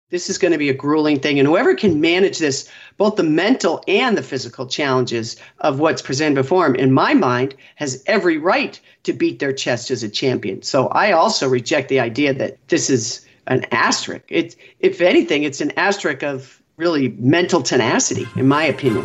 This is going to be a grueling thing. And whoever can manage this, both the mental and the physical challenges of what's presented before him, in my mind, has every right to beat their chest as a champion. So I also reject the idea that this is an asterisk. If anything, it's an asterisk of really mental tenacity, in my opinion.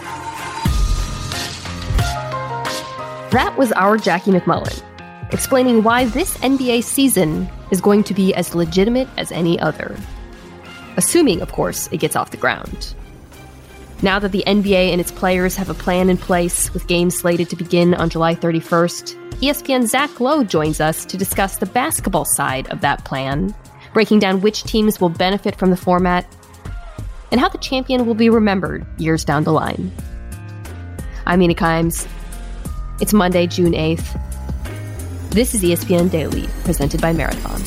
That was our Jackie McMullen, explaining why this NBA season is going to be as legitimate as any other. Assuming, of course, it gets off the ground. Now that the NBA and its players have a plan in place with games slated to begin on July 31st, ESPN's Zach Lowe joins us to discuss the basketball side of that plan, breaking down which teams will benefit from the format, and how the champion will be remembered years down the line. I'm Mina Kimes. It's Monday, June 8th. This is ESPN Daily, presented by Marathon.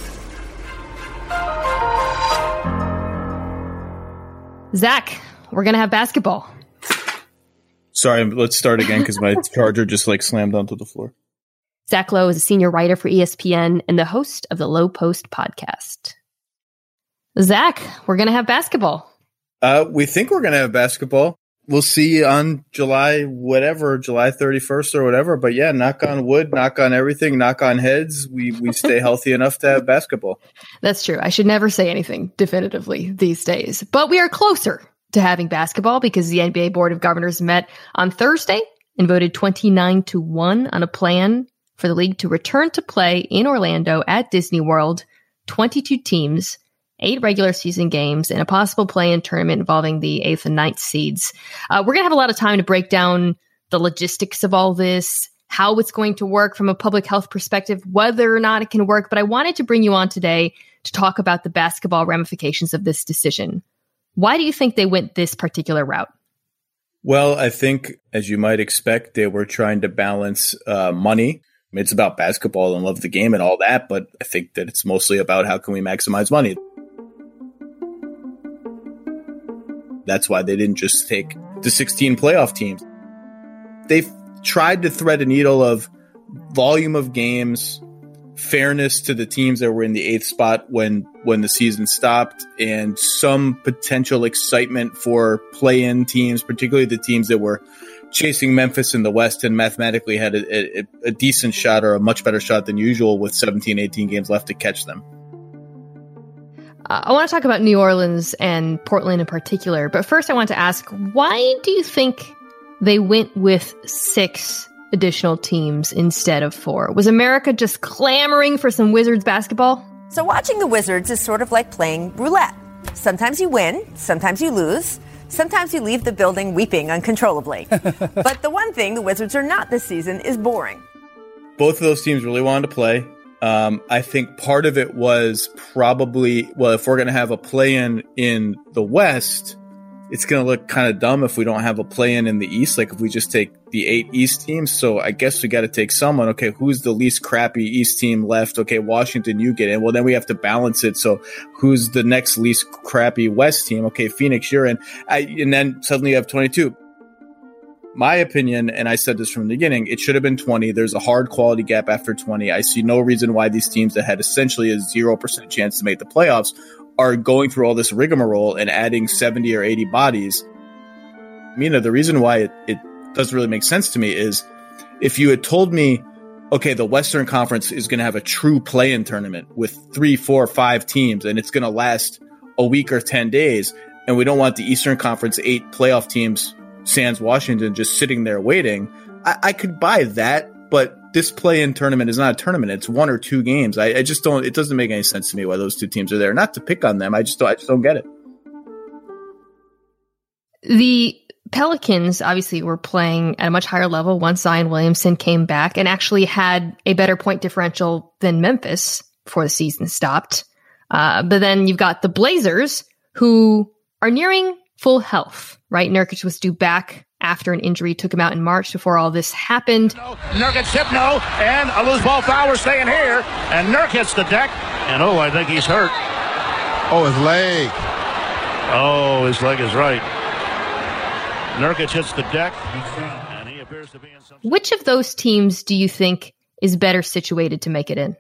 Zach, we're going to have basketball. Sorry, let's start again because my charger just slammed onto the floor. Zach Lowe is a senior writer for ESPN and the host of the Lowe Post podcast. Zach, we're going to have basketball. We think we're going to have basketball. We'll see on July 31st or whatever. But yeah, knock on wood, knock on everything, knock on heads. We stay healthy enough to have basketball. That's true. I should never say anything definitively these days. But we are closer to having basketball because the NBA Board of Governors met on Thursday and voted 29-1 on a plan for the league to return to play in Orlando at Disney World, 22 teams, 8 regular season games, and a possible play-in tournament involving the 8th and 9th seeds. We're going to have a lot of time to break down the logistics of all this, how it's going to work from a public health perspective, whether or not it can work. But I wanted to bring you on today to talk about the basketball ramifications of this decision. Why do you think they went this particular route? Well, I think, as you might expect, they were trying to balance money. It's about basketball and love the game and all that, but I think that it's mostly about how can we maximize money. That's why they didn't just take the 16 playoff teams. They've tried to thread a needle of volume of games, fairness to the teams that were in the 8th spot when the season stopped, and some potential excitement for play-in teams, particularly the teams that were chasing Memphis in the West and mathematically had a decent shot or a much better shot than usual with 17, 18 games left to catch them. I want to talk about New Orleans and Portland in particular, but first I want to ask, why do you think they went with 6 additional teams instead of 4? Was America just clamoring for some Wizards basketball? So watching the Wizards is sort of like playing roulette. Sometimes you win, sometimes you lose, sometimes you leave the building weeping uncontrollably. But the one thing the Wizards are not this season is boring. Both of those teams really wanted to play. I think part of it was probably, well, if we're going to have a play-in in the West, it's going to look kind of dumb if we don't have a play-in in the East, like if we just take the 8 East teams. So I guess we got to take someone. Okay, who's the least crappy East team left? Okay, Washington, you get in. Well, then we have to balance it. So who's the next least crappy West team? Okay, Phoenix, you're in. And then suddenly you have 22. My opinion, and I said this from the beginning, it should have been 20. There's a hard quality gap after 20. I see no reason why these teams that had essentially a 0% chance to make the playoffs are going through all this rigmarole and adding 70 or 80 bodies. Mina, the reason why it doesn't really make sense to me is if you had told me, okay, the Western Conference is going to have a true play-in tournament with 3, 4, 5 teams, and it's going to last a week or 10 days, and we don't want the Eastern Conference 8 playoff teams, sans Washington, just sitting there waiting, I could buy that, but this play-in tournament is not a tournament. It's 1 or 2 games. I just don't, it doesn't make any sense to me why those 2 teams are there. Not to pick on them. I just don't get it. The Pelicans obviously were playing at a much higher level once Zion Williamson came back and actually had a better point differential than Memphis before the season stopped. But then you've got the Blazers, who are nearing full health, right? Nurkic was due back after an injury took him out in March before all this happened. Nurkic hit no, and a loose ball foul. We're staying here, and Nurk hits the deck, and I think he's hurt. Oh, his leg. Oh, his leg is right. Nurkic hits the deck, and he appears to be in some... Which of those teams do you think is better situated to make it in?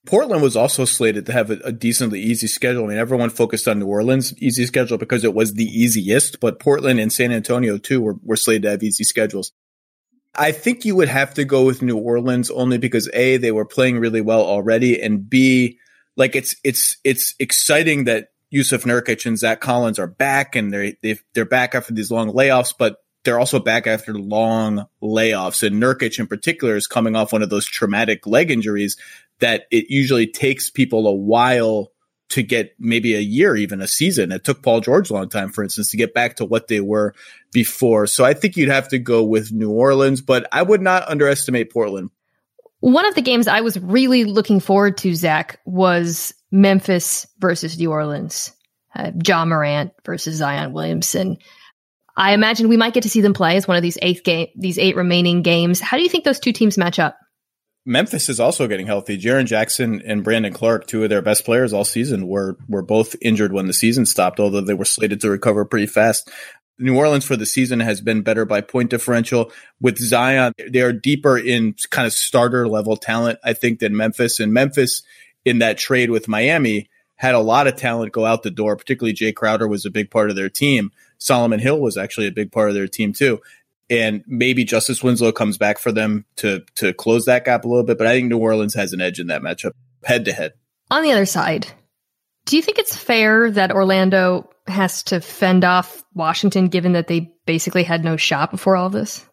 Portland was also slated to have a decently easy schedule. I mean, everyone focused on New Orleans' easy schedule because it was the easiest, but Portland and San Antonio too were slated to have easy schedules. I think you would have to go with New Orleans only because A, they were playing really well already, and B, like it's exciting that Jusuf Nurkic and Zach Collins are back, and they're back after these long layoffs, but they're also back after long layoffs. And Nurkic in particular is coming off one of those traumatic leg injuries that it usually takes people a while to get, maybe a year, even a season. It took Paul George a long time, for instance, to get back to what they were before. So I think you'd have to go with New Orleans, but I would not underestimate Portland. One of the games I was really looking forward to, Zach, was Memphis versus New Orleans. Ja Morant versus Zion Williamson. I imagine we might get to see them play as one of these 8 remaining games. How do you think those two teams match up? Memphis is also getting healthy. Jaren Jackson and Brandon Clark, two of their best players all season, were both injured when the season stopped, although they were slated to recover pretty fast. New Orleans for the season has been better by point differential. With Zion, they are deeper in kind of starter level talent, I think, than Memphis. And Memphis, in that trade with Miami, had a lot of talent go out the door, particularly Jay Crowder was a big part of their team. Solomon Hill was actually a big part of their team too. And maybe Justice Winslow comes back for them to close that gap a little bit. But I think New Orleans has an edge in that matchup, head to head. On the other side, do you think it's fair that Orlando has to fend off Washington, given that they basically had no shot before all of this?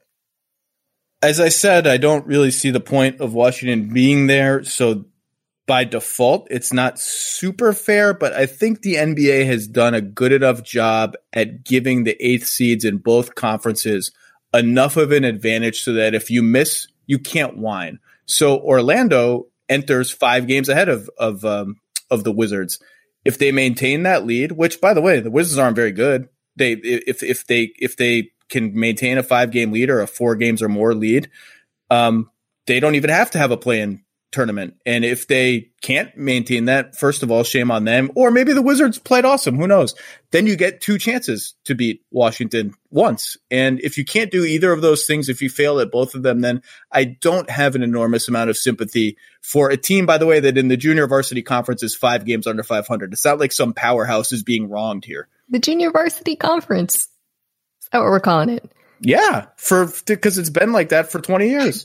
As I said, I don't really see the point of Washington being there. So by default, it's not super fair, but I think the NBA has done a good enough job at giving the 8th seeds in both conferences enough of an advantage so that if you miss, you can't whine. So Orlando enters 5 games ahead of the Wizards. If they maintain that lead, which by the way, the Wizards aren't very good. If they can maintain a 5-game lead or a 4 games or more lead, they don't even have to have a play-in tournament. And if they can't maintain that, first of all, shame on them. Or maybe the Wizards played awesome. Who knows? Then you get 2 chances to beat Washington once. And if you can't do either of those things, if you fail at both of them, then I don't have an enormous amount of sympathy for a team, by the way, that in the junior varsity conference is 5 games under 500. It's not like some powerhouse is being wronged here. The junior varsity conference. Is that what we're calling it? Yeah, because it's been like that for 20 years.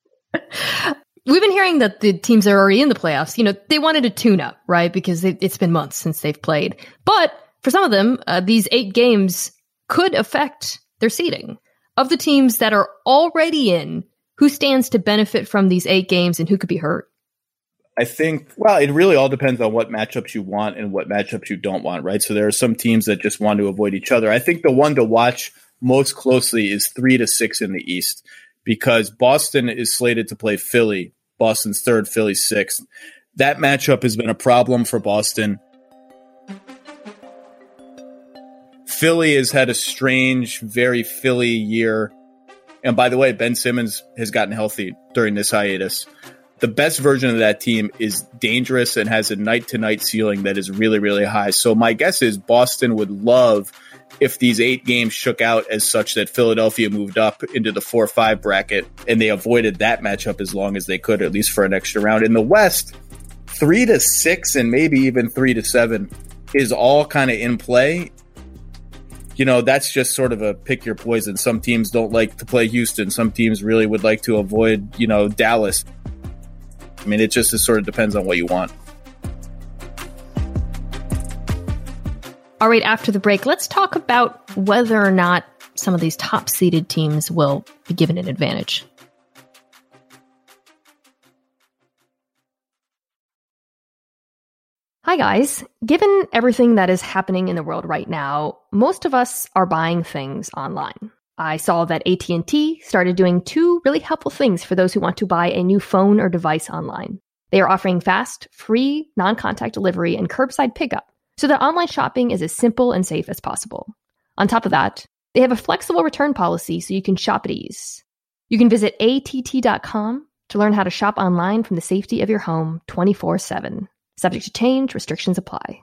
We've been hearing that the teams that are already in the playoffs, they wanted a tune-up, right? Because it's been months since they've played. But for some of them, these 8 games could affect their seeding. Of the teams that are already in, who stands to benefit from these 8 games and who could be hurt? I think, it really all depends on what matchups you want and what matchups you don't want, right? So there are some teams that just want to avoid each other. I think the one to watch most closely is 3-6 in the East, because Boston is slated to play Philly. Boston's 3rd, Philly's 6th. That matchup has been a problem for Boston. Philly has had a strange, very Philly year. And by the way, Ben Simmons has gotten healthy during this hiatus. The best version of that team is dangerous and has a night-to-night ceiling that is really, really high. So my guess is Boston would love if these 8 games shook out as such that Philadelphia moved up into the 4-5 bracket and they avoided that matchup as long as they could, at least for an extra round. In the West, 3-6 and maybe even 3-7 is all kind of in play. That's just sort of a pick your poison. Some teams don't like to play Houston. Some teams really would like to avoid, Dallas. I mean, it just sort of depends on what you want. All right, after the break, let's talk about whether or not some of these top-seeded teams will be given an advantage. Hi, guys. Given everything that is happening in the world right now, most of us are buying things online. I saw that AT&T started doing 2 really helpful things for those who want to buy a new phone or device online. They are offering fast, free, non-contact delivery and curbside pickup, so that online shopping is as simple and safe as possible. On top of that, they have a flexible return policy so you can shop at ease. You can visit att.com to learn how to shop online from the safety of your home 24/7. Subject to change, restrictions apply.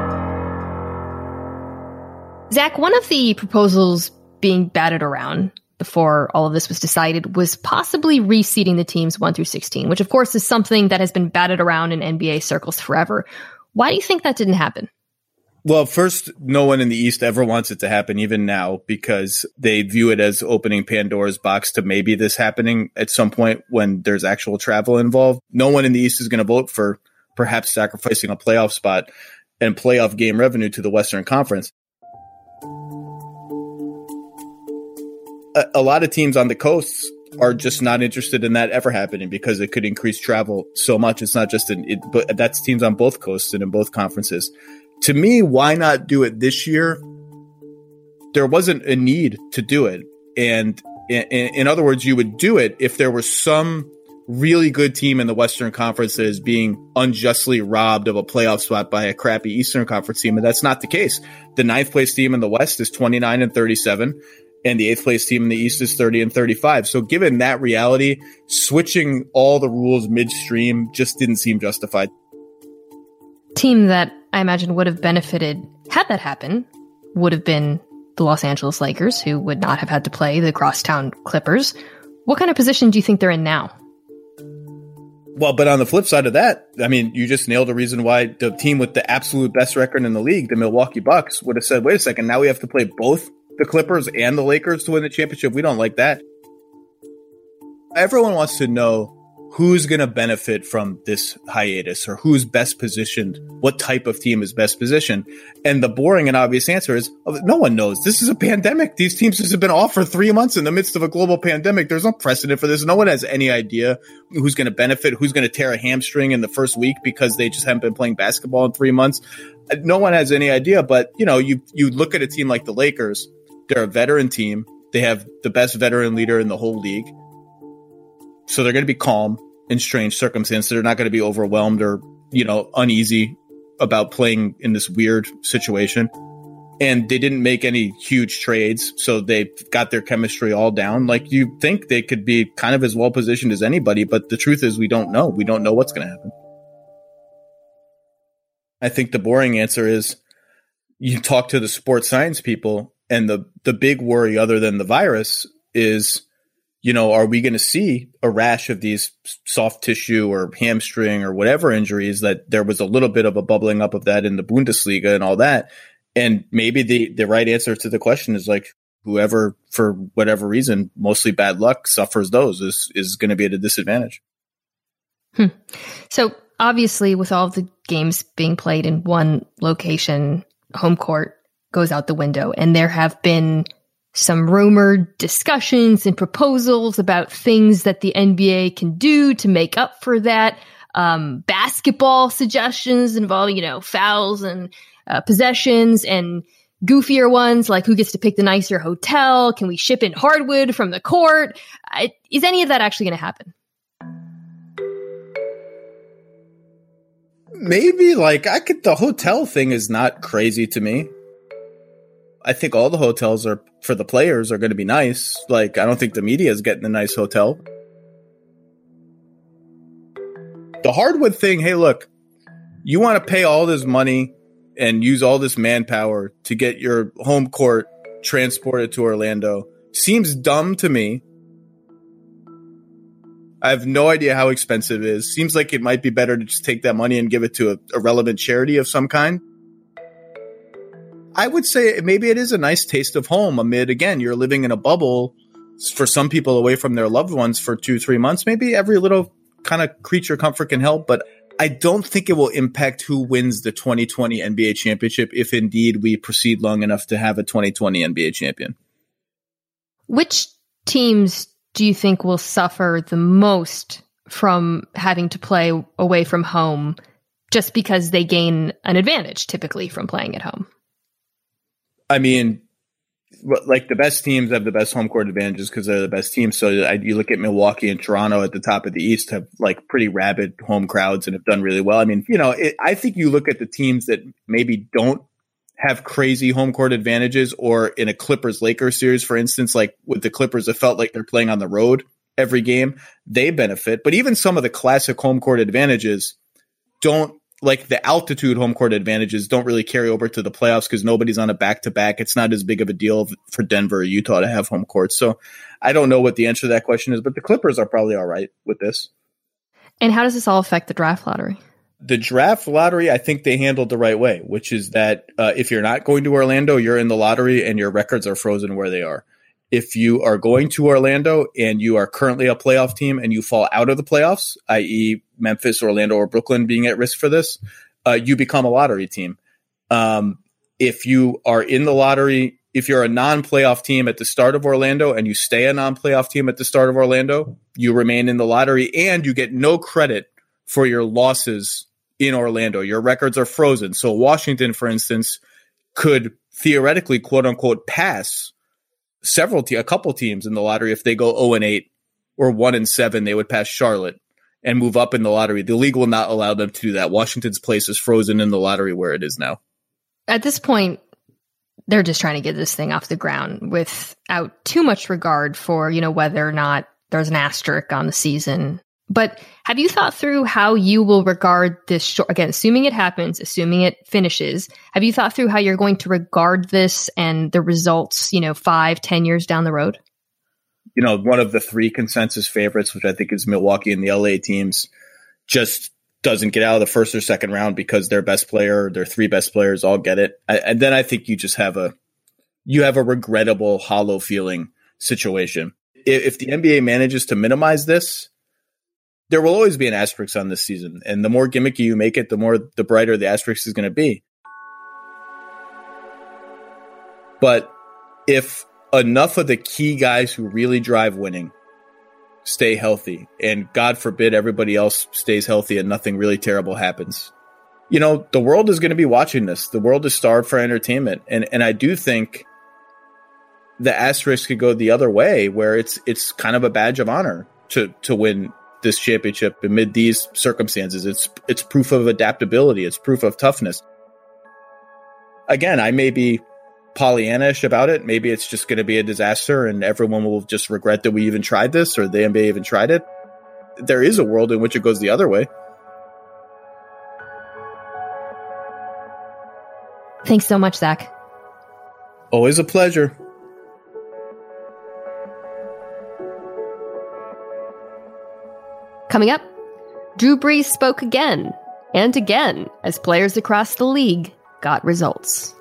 Zach, one of the proposals being batted around before all of this was decided was possibly reseeding the teams 1 through 16, which of course is something that has been batted around in NBA circles forever. Why do you think that didn't happen? Well, first, no one in the East ever wants it to happen, even now, because they view it as opening Pandora's box to maybe this happening at some point when there's actual travel involved. No one in the East is going to vote for perhaps sacrificing a playoff spot and playoff game revenue to the Western Conference. A lot of teams on the coasts are just not interested in that ever happening because it could increase travel so much. It's not just but that's teams on both coasts and in both conferences. To me, why not do it this year? There wasn't a need to do it. And in other words, you would do it if there was some really good team in the Western Conference that is being unjustly robbed of a playoff spot by a crappy Eastern Conference team. And that's not the case. The 9th place team in the West is 29-37. And the 8th place team in the East is 30-35. So given that reality, switching all the rules midstream just didn't seem justified. Team that I imagine would have benefited had that happen would have been the Los Angeles Lakers, who would not have had to play the crosstown Clippers. What kind of position do you think they're in now? Well, but on the flip side of that, I mean, you just nailed the reason why the team with the absolute best record in the league, the Milwaukee Bucks, would have said, wait a second, now we have to play both the Clippers and the Lakers to win the championship. We don't like that. Everyone wants to know who's going to benefit from this hiatus or who's best positioned, what type of team is best positioned. And the boring and obvious answer is no one knows. This is a pandemic. These teams just have been off for 3 months in the midst of a global pandemic. There's no precedent for this. No one has any idea who's going to benefit, who's going to tear a hamstring in the first week because they just haven't been playing basketball in 3 months. No one has any idea. But, you know, you look at a team like the Lakers. They're a veteran team. They have the best veteran leader in the whole league. So they're going to be calm in strange circumstances. They're not going to be overwhelmed or, you know, uneasy about playing in this weird situation. And they didn't make any huge trades. So they got their chemistry all down. Like, you think they could be kind of as well positioned as anybody. But the truth is we don't know. We don't know what's going to happen. I think the boring answer is you talk to the sports science people, and the big worry other than the virus is, you know, are we going to see a rash of these soft tissue or hamstring or whatever injuries that there was a little bit of a bubbling up of that in the Bundesliga and all that. And maybe the right answer to the question is like whoever, for whatever reason, mostly bad luck, suffers those is going to be at a disadvantage. So obviously with all of the games being played in one location, home court goes out the window. And there have been some rumored discussions and proposals about things that the NBA can do to make up for that. Basketball suggestions involving, you know, fouls and possessions, and goofier ones like who gets to pick the nicer hotel. Can we ship in hardwood from the court? Is any of that actually going to happen? Maybe. Like, the hotel thing is not crazy to me. I think all the hotels are for the players are going to be nice. Like, I don't think the media is getting a nice hotel. The hardwood thing, hey, look, you want to pay all this money and use all this manpower to get your home court transported to Orlando. Seems dumb to me. I have no idea how expensive it is. Seems like it might be better to just take that money and give it to a relevant charity of some kind. I would say maybe it is a nice taste of home amid, again, you're living in a bubble for some people away from their loved ones for 2-3 months. Maybe every little kind of creature comfort can help, but I don't think it will impact who wins the 2020 NBA championship if indeed we proceed long enough to have a 2020 NBA champion. Which teams do you think will suffer the most from having to play away from home just because they gain an advantage typically from playing at home? I mean, like the best teams have the best home court advantages because they're the best teams. So you look at Milwaukee and Toronto at the top of the East have like pretty rabid home crowds and have done really well. I mean, you know, I think you look at the teams that maybe don't have crazy home court advantages, or in a Clippers-Lakers series, for instance, like with the Clippers, it felt like they're playing on the road every game. They benefit. But even some of the classic home court advantages don't like the altitude home court advantages don't really carry over to the playoffs because nobody's on a back-to-back. It's not as big of a deal for Denver or Utah to have home court. So I don't know what the answer to that question is, but the Clippers are probably all right with this. And how does this all affect the draft lottery? The draft lottery, I think they handled the right way, which is that if you're not going to Orlando, you're in the lottery and your records are frozen where they are. If you are going to Orlando and you are currently a playoff team and you fall out of the playoffs, i.e. Memphis, Orlando, or Brooklyn being at risk for this, you become a lottery team. If you are in the lottery, if you're a non-playoff team at the start of Orlando and you stay a non-playoff team at the start of Orlando, you remain in the lottery and you get no credit for your losses in Orlando. Your records are frozen. So Washington, for instance, could theoretically, quote unquote, pass a couple teams in the lottery. If they go 0-8 or 1-7, they would pass Charlotte and move up in the lottery. The league will not allow them to do that. Washington's place is frozen in the lottery where it is now. At this point, they're just trying to get this thing off the ground without too much regard for, whether or not there's an asterisk on the season. But have you thought through how you will regard this? Again, assuming it happens, assuming it finishes, have you thought through how you're going to regard this and the results, 5-10 years down the road? One of the three consensus favorites, which I think is Milwaukee and the LA teams, just doesn't get out of the first or second round because their best player, their three best players all get it. And then I think you just have a regrettable, hollow feeling situation. If the NBA manages to minimize this, there will always be an asterisk on this season. And the more gimmicky you make it, the brighter the asterisk is going to be. But if enough of the key guys who really drive winning stay healthy, and God forbid everybody else stays healthy and nothing really terrible happens, the world is going to be watching this. The world is starved for entertainment. And I do think the asterisk could go the other way, where it's kind of a badge of honor to win this championship amid these circumstances. It's proof of adaptability. It's proof of toughness. Again, I may be Pollyanna-ish about it. Maybe it's just going to be a disaster and everyone will just regret that we even tried this or the NBA even tried it. There is a world in which it goes the other way. Thanks so much, Zach. Always a pleasure. Coming up, Drew Brees spoke again and again as players across the league got results.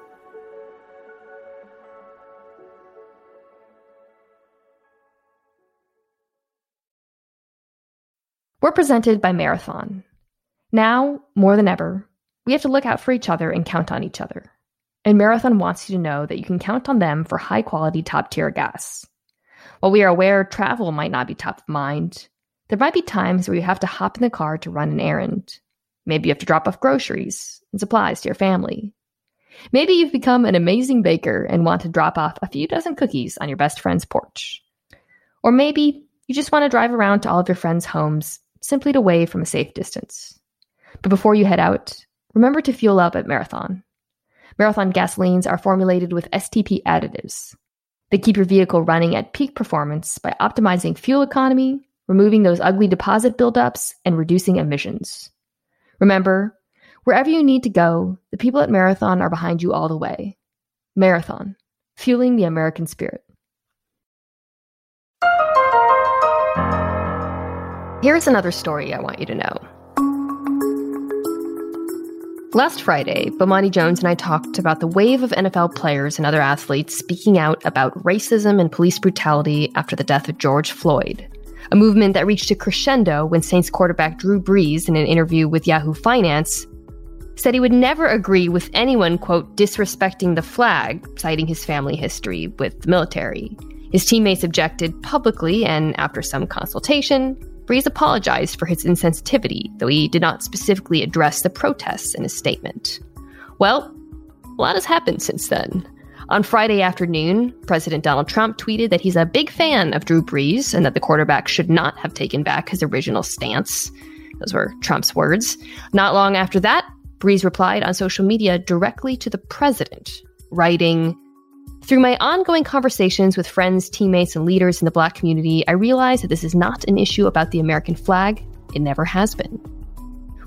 We're presented by Marathon. Now, more than ever, we have to look out for each other and count on each other. And Marathon wants you to know that you can count on them for high-quality, top-tier gas. While we are aware travel might not be top of mind, there might be times where you have to hop in the car to run an errand. Maybe you have to drop off groceries and supplies to your family. Maybe you've become an amazing baker and want to drop off a few dozen cookies on your best friend's porch. Or maybe you just want to drive around to all of your friends' homes simply to wave from a safe distance. But before you head out, remember to fuel up at Marathon. Marathon gasolines are formulated with STP additives. They keep your vehicle running at peak performance by optimizing fuel economy, removing those ugly deposit buildups, and reducing emissions. Remember, wherever you need to go, the people at Marathon are behind you all the way. Marathon, fueling the American spirit. Here's another story I want you to know. Last Friday, Bomani Jones and I talked about the wave of NFL players and other athletes speaking out about racism and police brutality after the death of George Floyd, a movement that reached a crescendo when Saints quarterback Drew Brees, in an interview with Yahoo Finance, said he would never agree with anyone, quote, disrespecting the flag, citing his family history with the military. His teammates objected publicly, and after some consultation, Brees apologized for his insensitivity, though he did not specifically address the protests in his statement. Well, a lot has happened since then. On Friday afternoon, President Donald Trump tweeted that he's a big fan of Drew Brees and that the quarterback should not have taken back his original stance. Those were Trump's words. Not long after that, Brees replied on social media directly to the president, writing, "Through my ongoing conversations with friends, teammates, and leaders in the Black community, I realize that this is not an issue about the American flag. It never has been.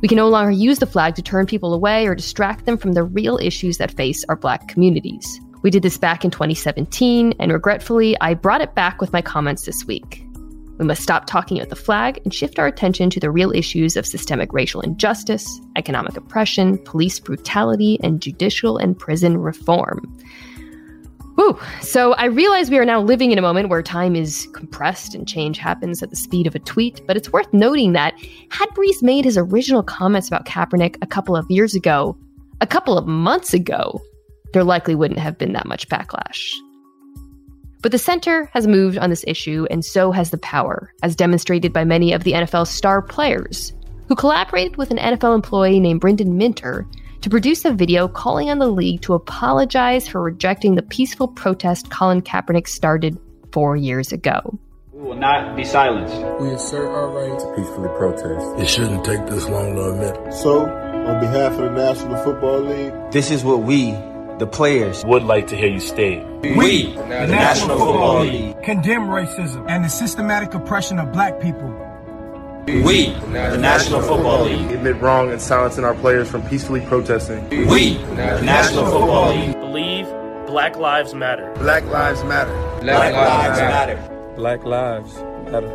We can no longer use the flag to turn people away or distract them from the real issues that face our Black communities. We did this back in 2017, and regretfully, I brought it back with my comments this week. We must stop talking about the flag and shift our attention to the real issues of systemic racial injustice, economic oppression, police brutality, and judicial and prison reform. Whew. So I realize we are now living in a moment where time is compressed and change happens at the speed of a tweet, but it's worth noting that had Brees made his original comments about Kaepernick a couple of months ago, there likely wouldn't have been that much backlash. But the center has moved on this issue, and so has the power, as demonstrated by many of the NFL's star players, who collaborated with an NFL employee named Brendan Minter to produce a video calling on the league to apologize for rejecting the peaceful protest Colin Kaepernick started 4 years ago. We will not be silenced. We assert our right to peacefully protest. It shouldn't take this long to admit. So, on behalf of the National Football League, this is what we, the players, would like to hear you state. We, the National Football League, condemn racism and the systematic oppression of Black people. We, the National Football League, admit wrong and silencing our players from peacefully protesting. We, the National Football League, believe Black Lives Matter. Black Lives Matter. Black Lives Matter. Black Lives Matter.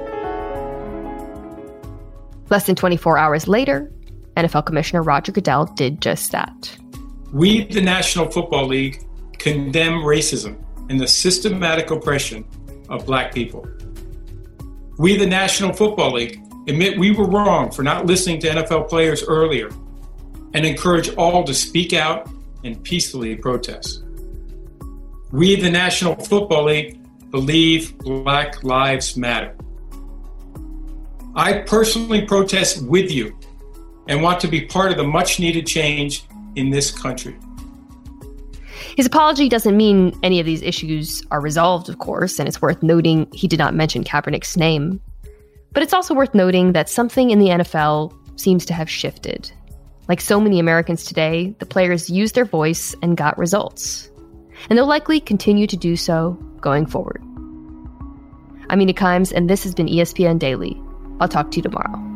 Less than 24 hours later, NFL Commissioner Roger Goodell did just that. We, the National Football League, condemn racism and the systematic oppression of Black people. We, the National Football League, admit we were wrong for not listening to NFL players earlier and encourage all to speak out and peacefully protest. We, the National Football League, believe Black Lives Matter. I personally protest with you and want to be part of the much-needed change in this country. His apology doesn't mean any of these issues are resolved, of course, and it's worth noting he did not mention Kaepernick's name. But it's also worth noting that something in the NFL seems to have shifted. Like so many Americans today, the players used their voice and got results. And they'll likely continue to do so going forward. I'm Mina Kimes, and this has been ESPN Daily. I'll talk to you tomorrow.